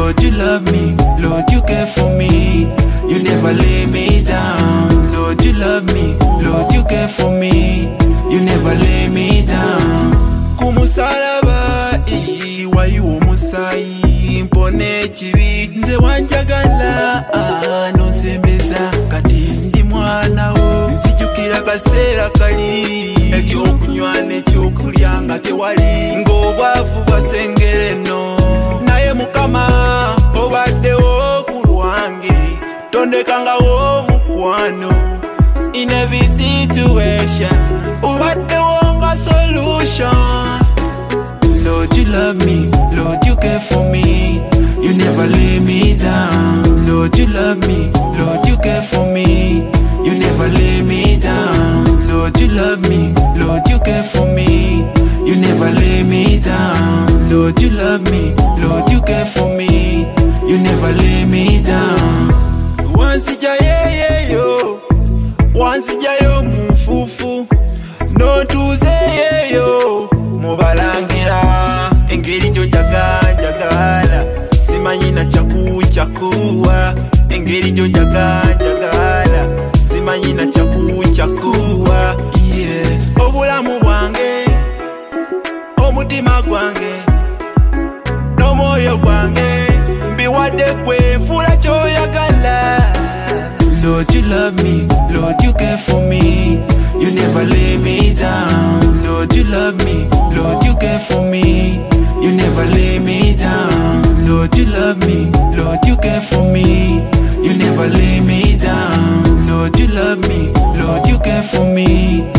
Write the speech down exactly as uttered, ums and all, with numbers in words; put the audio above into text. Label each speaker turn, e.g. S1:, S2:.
S1: Lord, you love me, Lord, you care for me. You never lay me down. Lord, you love me, Lord, you care for me. You never lay me down. Kumusalaba iwayi omusayi mpone chibi nze wanjagala nonsembeza kati ndi mwana wo nzijukira kaseera kali ekyokunywa n'ekyokulya nga tewali ng'obwavu bwasengereno naye Mukama obaddewo ku lwange tondekangawo mukwano in every situation obaddewo nga solution. Lord, you love me, Lord, you care for me. You never lay me down. Lord, you love me, Lord, you care for me. You never lay me down. Lord, you love me, Lord, you care for me. You never lay me down. Lord, you love me, Lord, you care for me. You never lay me down. Once ija ye ye yo, once ija yo mufufu, no tuze ye yo, mubalangira engeri jo jagala jagala, simanyi na chaku chakuwa, engeri jo jagala jagala, simanyi na chaku chakuwa. Yeah, obulamu bwange, omutima gwange, n'omwoyo gwange, mbiwadde gwe fula ky'oyagala. Lord, you love me, Lord, you care for me. You never lay me down. Lord, you love me, Lord, you care for me. You never lay me down. Lord, you love me, Lord, you care for me. You never lay me down. Lord, you love me, Lord, you care for me.